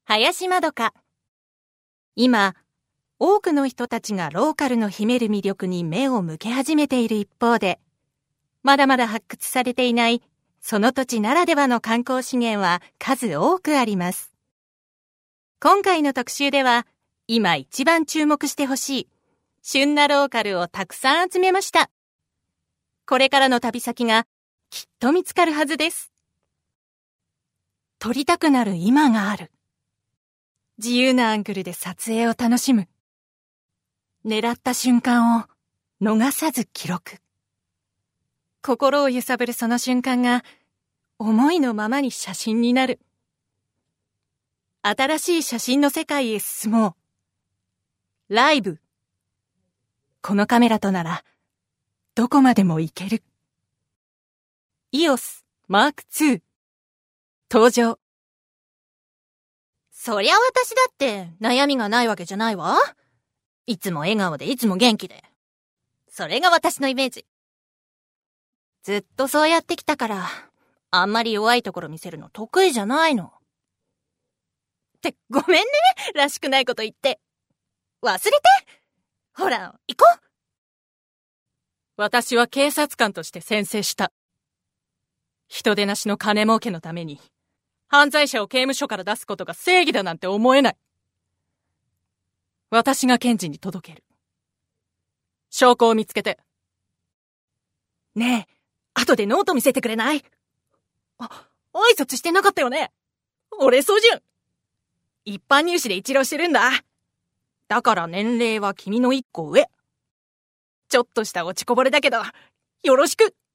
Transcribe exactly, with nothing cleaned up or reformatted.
林まどか。今、多くの人たちがローカルの秘める魅力に目を向け始めている一方で、まだまだ発掘されていないその土地ならではの観光資源は数多くあります。今回の特集では、今一番注目してほしい旬なローカルをたくさん集めました。これからの旅先がきっと見つかるはずです。撮りたくなる今がある。自由なアングルで撮影を楽しむ。狙った瞬間を逃さず記録。心を揺さぶるその瞬間が思いのままに写真になる。新しい写真の世界へ進もう。ライブ。このカメラとならどこまでも行ける。イーオーエス マークツー 登場。 そりゃ私だって悩みがないわけじゃないわ。いつも笑顔でいつも元気で。それが私のイメージ。ずっとそうやってきたから、あんまり弱いところ見せるの得意じゃないの。ってごめんね、らしくないこと言って。忘れて。ほら、行こう。 私は警察官として宣誓した。人手なしの金儲けのために、犯罪者を刑務所から出すことが正義だなんて思えない。私が検事に届ける。証拠を見つけて。 ねえ、後でノート見せてくれない？あ、挨拶してなかったよね。俺、ソジュン。一般入試で一浪してるんだ。だから年齢は君の一個上。ちょっとした落ちこぼれだけど、よろしく。